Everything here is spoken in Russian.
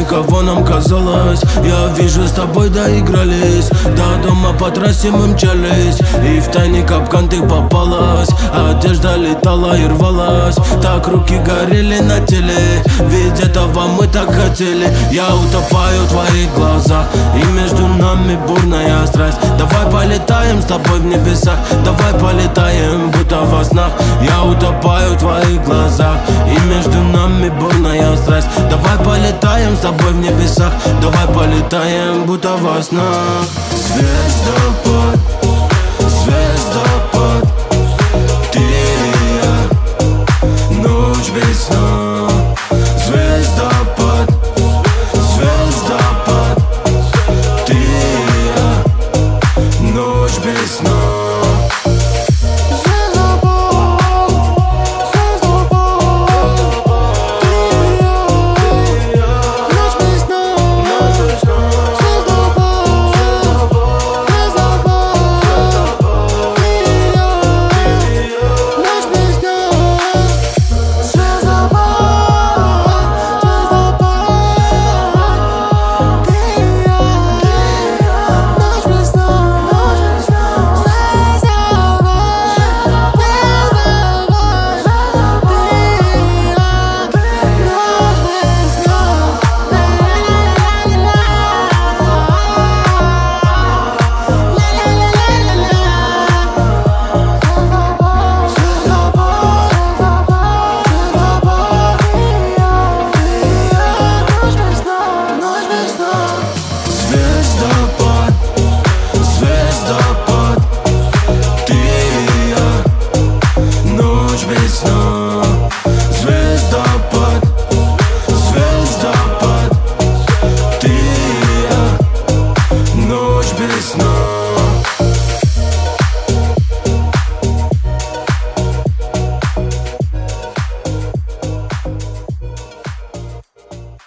кого нам казалось. Я вижу, с тобой доигрались, до дома по трассе мы мчались, и в тайный капкан ты попалась. Одежда летала и рвалась, так руки горели на теле, ведь этого мы так хотели. Я утопаю в твоих глазах, и между нами бурная страсть. Давай полетаем с тобой в небесах, давай полетаем, будто во снах. Я утопаю в твоих глазах, и между нами бурная страсть. Давай полетаем с тобой в небесах, давай полетаем, будто во снах. Звездопад, звездопад, ты и я, ночь без сна. Звездопад, звездопад, ты и я, ночь без сна.